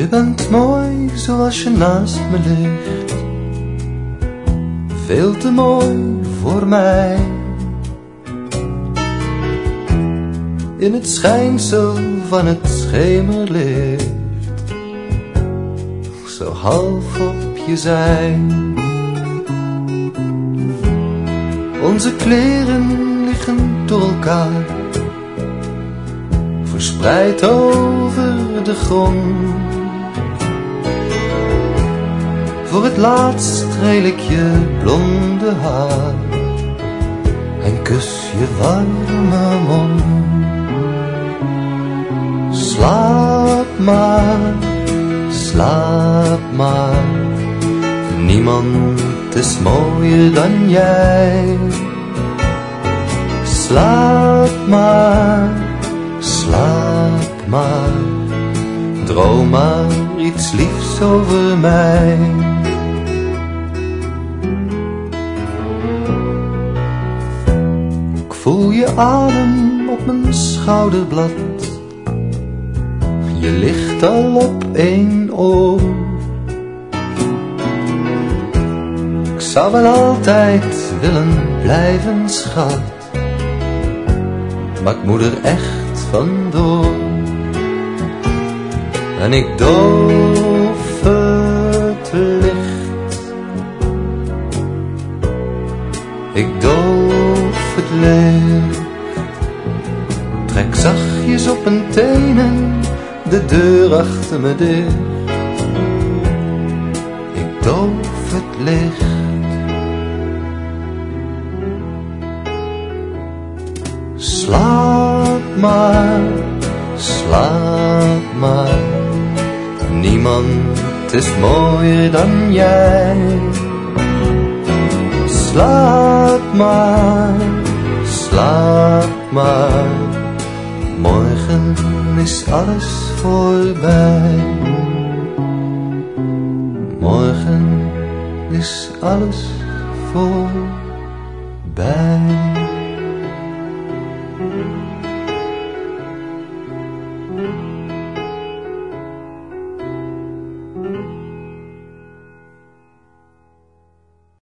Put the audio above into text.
Je bent mooi zoals je naast me ligt, veel te mooi voor mij. In het schijnsel van het schemerlicht, zo half op je zijn. Onze kleren liggen door elkaar, verspreid over de grond. Voor het laatst streel ik je blonde haar en kus je warme mond. Slaap maar, niemand is mooier dan jij. Slaap maar, droom maar iets liefs over mij. Ik voel je adem op mijn schouderblad, je ligt al op één oor. Ik zou wel altijd willen blijven, schat, maar ik moet er echt vandoor. En ik doof het licht, ik doof het licht. Trek zachtjes op mijn tenen de deur achter me dicht. Ik doof het licht. Slaap maar, niemand is mooier dan jij. Slaap maar, morgen is alles voorbij. Morgen is alles voorbij.